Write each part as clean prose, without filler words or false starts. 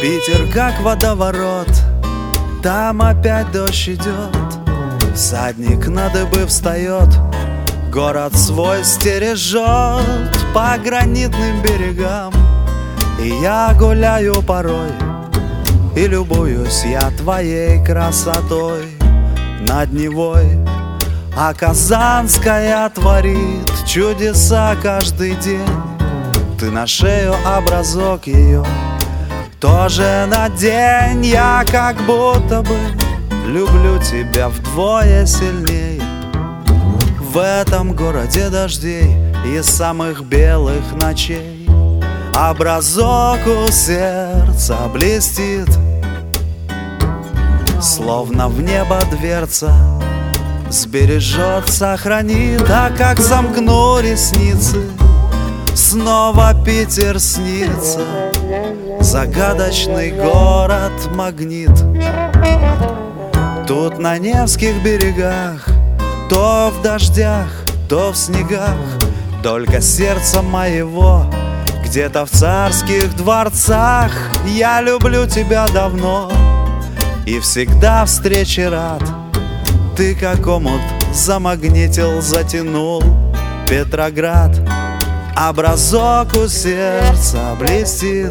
Питер как водоворот, там опять дождь идет. Всадник на дыбы встает, город свой стережет по гранитным берегам. И я гуляю порой, и любуюсь я твоей красотой над Невой. А Казанская творит чудеса каждый день. Ты на шею образок ее тоже надень. Я как будто бы люблю тебя вдвое сильней. В этом городе дождей и самых белых ночей образок у сердца блестит, словно в небо дверца. Сбережет, сохранит, а как замкну ресницы, снова Питер снится. Загадочный город-магнит. Тут на Невских берегах, то в дождях, то в снегах, только сердца моего где-то в царских дворцах. Я люблю тебя давно и всегда встрече рад. Ты как омут замагнитил, затянул Петроград. Образок у сердца блестит,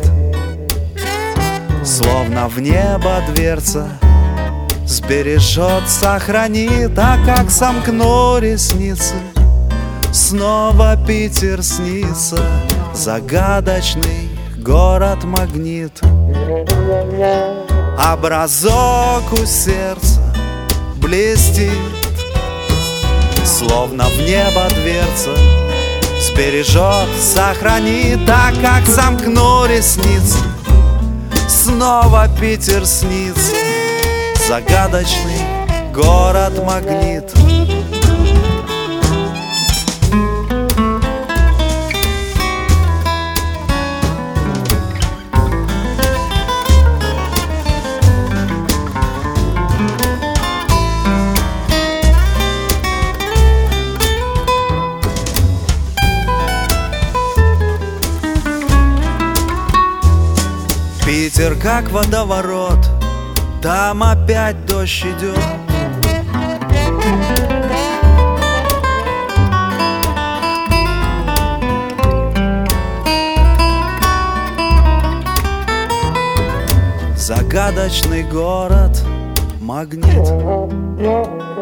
словно в небо дверца. Сбережет, сохранит, а как сомкну ресницы, снова Питер снится. Загадочный город-магнит. Образок у сердца блестит, словно в небо дверца. Сбережет, сохранит, а как замкну ресницы, снова Питер снится. Загадочный город-магнит. Питер как водоворот, там опять дождь идет. Загадочный город-магнит.